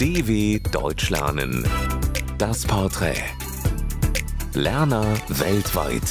DW Deutsch lernen. Das Porträt. Lerner weltweit.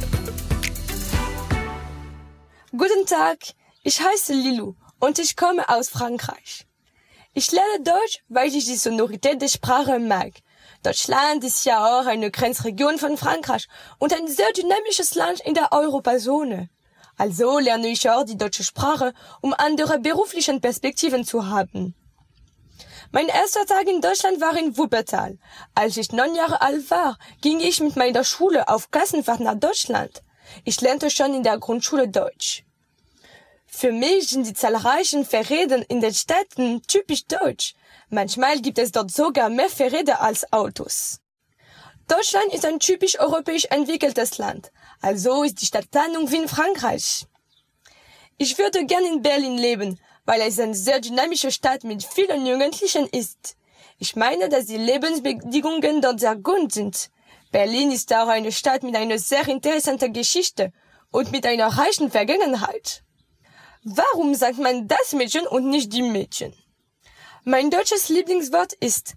Guten Tag, ich heiße Lilou und ich komme aus Frankreich. Ich lerne Deutsch, weil ich die Sonorität der Sprache mag. Deutschland ist ja auch eine Grenzregion von Frankreich und ein sehr dynamisches Land in der Europazone. Also lerne ich auch die deutsche Sprache, um andere berufliche Perspektiven zu haben. Mein erster Tag in Deutschland war in Wuppertal. Als ich 9 Jahre alt war, ging ich mit meiner Schule auf Klassenfahrt nach Deutschland. Ich lernte schon in der Grundschule Deutsch. Für mich sind die zahlreichen Fahrräder in den Städten typisch deutsch. Manchmal gibt es dort sogar mehr Fahrräder als Autos. Deutschland ist ein typisch europäisch entwickeltes Land. Also ist die Stadtplanung wie in Frankreich. Ich würde gern in Berlin leben, weil es eine sehr dynamische Stadt mit vielen Jugendlichen ist. Ich meine, dass die Lebensbedingungen dort sehr gut sind. Berlin ist auch eine Stadt mit einer sehr interessanten Geschichte und mit einer reichen Vergangenheit. Warum sagt man das Mädchen und nicht die Mädchen? Mein deutsches Lieblingswort ist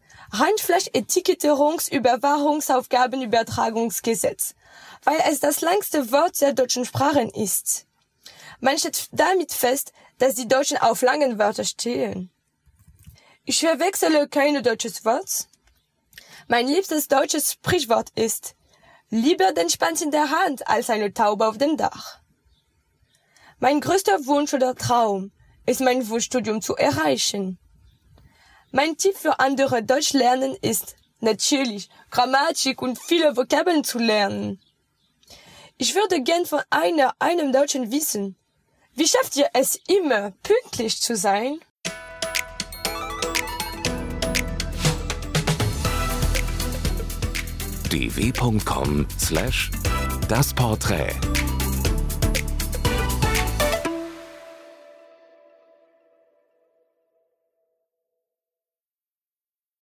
Reinfleisch-Etiketierungsüberwachungsaufgabenübertragungsgesetz, weil es das längste Wort der deutschen Sprachen ist. Man stellt damit fest, dass die Deutschen auf langen Wörter stehen. Ich verwechsle kein deutsches Wort. Mein liebstes deutsches Sprichwort ist: lieber den Spatz in der Hand als eine Taube auf dem Dach. Mein größter Wunsch oder Traum ist, mein Wunschstudium zu erreichen. Mein Tipp für andere Deutsch lernen ist, natürlich, Grammatik und viele Vokabeln zu lernen. Ich würde gern von einem Deutschen wissen: Wie schafft ihr es immer, pünktlich zu sein? dw.com/dasporträt